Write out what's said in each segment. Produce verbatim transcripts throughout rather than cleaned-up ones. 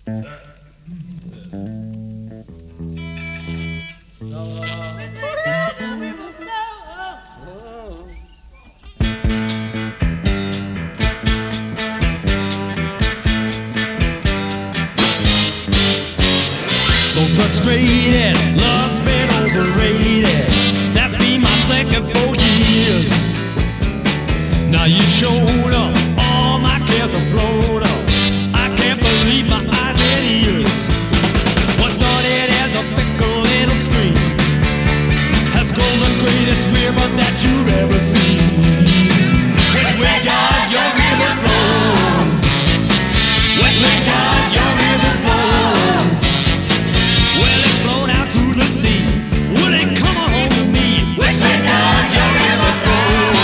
So frustrated, love's been overrated. That's been my thinking for years. Now you showed up, all my cares are blown up. I can't believe my eyes and ears. What started as a fickle little stream has grown the greatest river that you've ever seen. Which way does your river flow? Which way does your river flow? Well, it flowed out to the sea. Will it come on home to me? Which way does your river flow?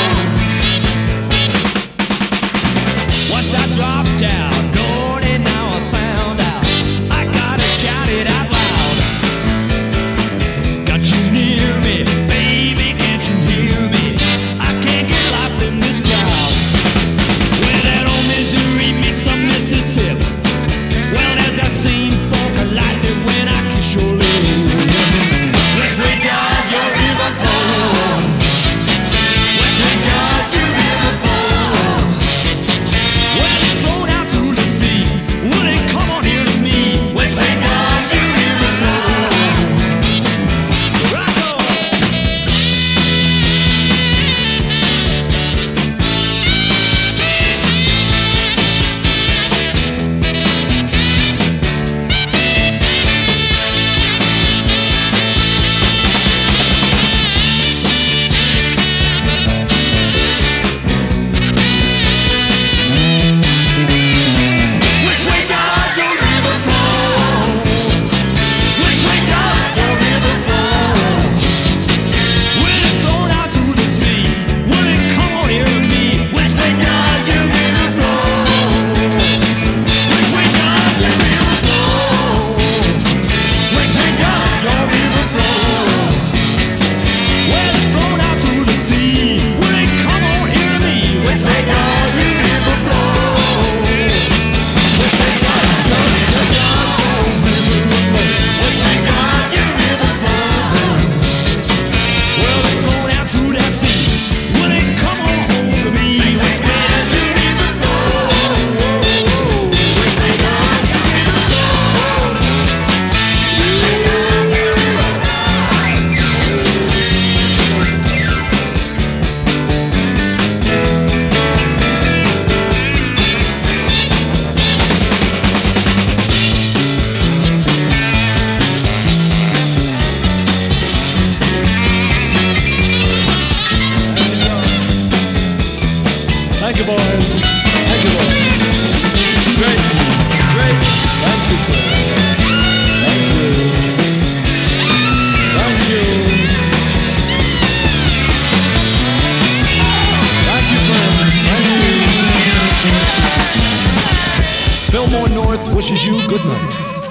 Once I dropped out, Lord, and now I found out I gotta shout it out loud. Got you near me, baby, can't you hear me? I can't get lost in this crowd. Where that old Missouri meets the Mississippi. Well, there's that same fork of lightning when I kiss your lips. Which way does your river flow? Which way does your river flow? Well, it flowed out to the sea. Will it come on here to me? Which way does your river flow? Rock on! Which way does your river flow? Which way does your river flow? Will it flow out to the sea? Will it come on here to me? Which way does your river flow? Which way does your river flow? Which way does your river flow? Well, it flowed out to the sea. Will it come on here to me? Which way does your river flow? Which way does your river flow? Which way does your river flow? Well, it flowed out to that sea. Will it come on home to me? Which way does your river flow? Which way does your river Thank you, boys. Thank you, boys. Great. Great. Thank you, friends. Thank you. Thank you. Thank you, friends. Thank you. Fillmore North wishes you good night.